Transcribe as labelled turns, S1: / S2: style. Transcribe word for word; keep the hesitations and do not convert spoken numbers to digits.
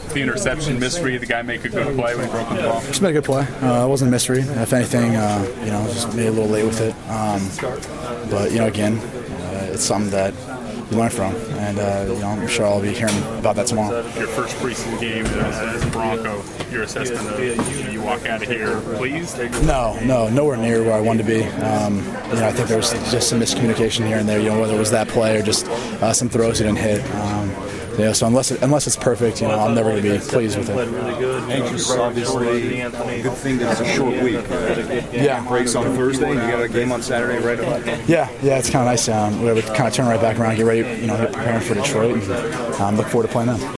S1: the interception mystery? The guy make a good play when he broke the ball?
S2: Just made a good play. Uh, it wasn't a mystery. If anything, uh, you know, just maybe a little late with it. Um, but, you know, again, uh, it's something that you learn from. And, uh, you know, I'm sure I'll be hearing about that tomorrow.
S1: Your first preseason game as, as a Bronco, your assessment of you, you walk out of here pleased?
S2: No, no, nowhere near where I wanted to be. Um, you know, I think there was just some miscommunication here and there, you know, whether it was that play or just uh, some throws he didn't hit. Um, you know, so unless it, unless it's perfect, you know, I'm never going to be pleased with it.
S3: Anxious, obviously. Good thing that it's a short week.
S2: Yeah.
S3: Breaks on Thursday, and you got a game on Saturday right away.
S2: Yeah, yeah, it's kind of nice. Um, we're able to kind of turn right back around, get ready, you know, get preparing for Detroit, and um, look forward to playing them.